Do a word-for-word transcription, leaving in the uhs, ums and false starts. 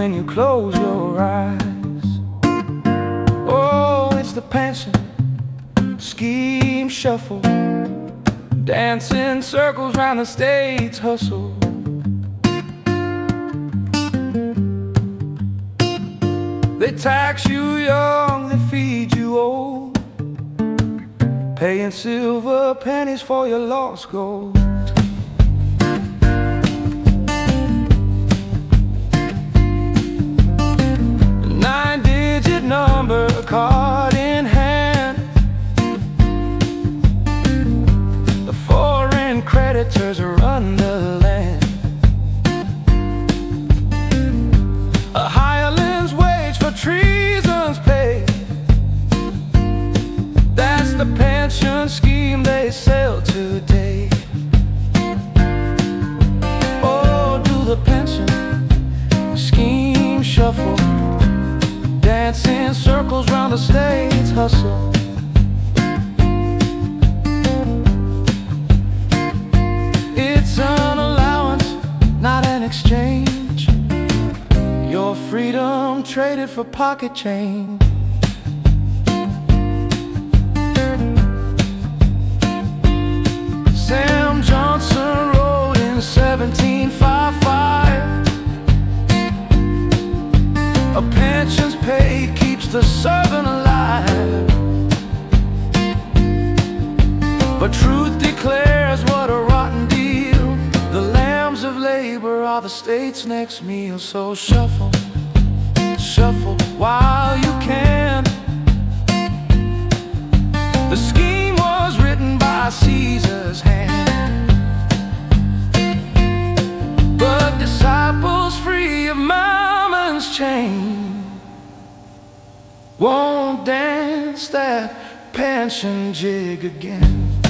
when you close your eyes. Oh, it's the pension scheme shuffle, dancing circles round the state's hustle. They tax you young, they feed you old, paying silver pennies for your lost gold. Nine-digit number, card in hand, the foreign creditors run the land. A hireling's wage for treason's pay, that's the pension scheme they sell today. Oh, do the pension scheme shuffle, dancing circles round the state's hustle. It's an allowance, not an exchange, your freedom traded for pocket change. Sam Johnson wrote in seventeen fifty-five, a pension's pay keeps the servant alive. But truth declares what a rotten deal, the lambs of labor are the state's next meal. So shuffle, shuffle while you can. The scheme was written by Caesar's hand, but disciples free of Mammon's chain won't dance that pension jig again.